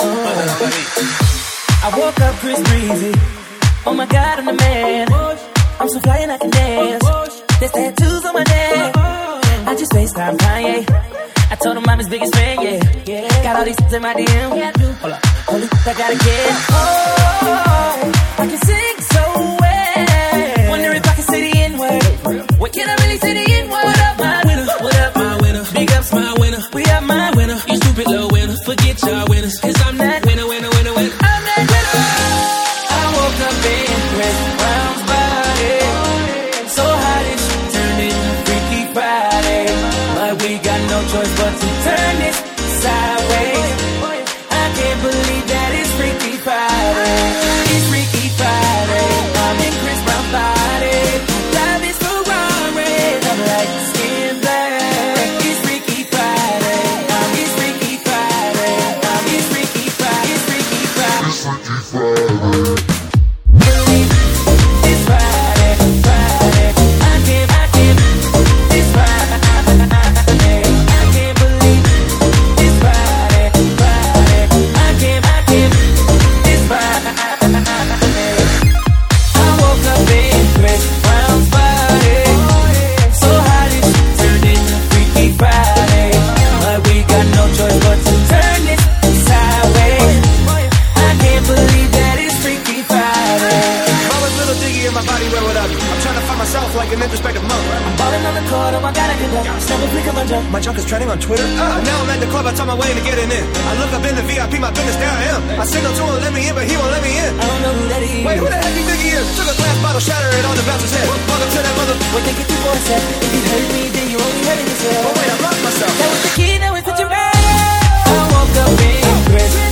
I woke up Chris Breezy. Oh my God, I'm the man. I'm so fly and I can dance. There's tattoos on my neck. I just FaceTime Kanye. I told him I'm his biggest fan, yeah. Got all these in my DM. Hold up, I gotta get. Oh, I can sing so well. Wonder if I can say the N-word. What can I really say the N-word? What up, my winner? What up, my winner? Big ups, my winner. We are my winner. You stupid little winner. Forget y'all winners. Cause I'm that winner, winner, winner, winner. I'm that winner. I woke up in Chris Brown's body. So hot it turned into Freaky Friday. But we got no choice but to turn this sideways. I can't believe that it's Freaky Friday. It's Freaky Friday. I'm in Chris Brown's body. Life is Ferrari. I'm like skin black. It's Freaky Friday. It's Freaky Friday. It's Freaky Friday. It's Freaky Friday. It's Freaky Friday. Believe it's Friday. Friday. I can't. It's Friday. I can't believe it's Friday. Friday. I can't. It's Friday. I woke up in Chris Brown's body. So hot it turned into Freaky Friday. But we got no choice but to turn this sideways. I can't believe that it's Freaky Friday. Always a little diggy in my body, where would I be? I'm trying to find myself like an introspective monk. I'm balling on the court, oh my God, I can dunk. Snap a flick of my jump. My junk is trending on Twitter. Now I'm at the club, I on my way to getting in. I look up in the VIP, my goodness, there I am. I signal to him, let me in, but he won't let me in. I don't know who that is. Wait, who the heck you think he is? Took a glass bottle, shattered it on the bouncer's head. Welcome to that mother. What they get you for a set? If you hurt me, then you only hurting yourself. Oh wait, I lost myself. That was the key, now it's such a bad. I woke up in Chris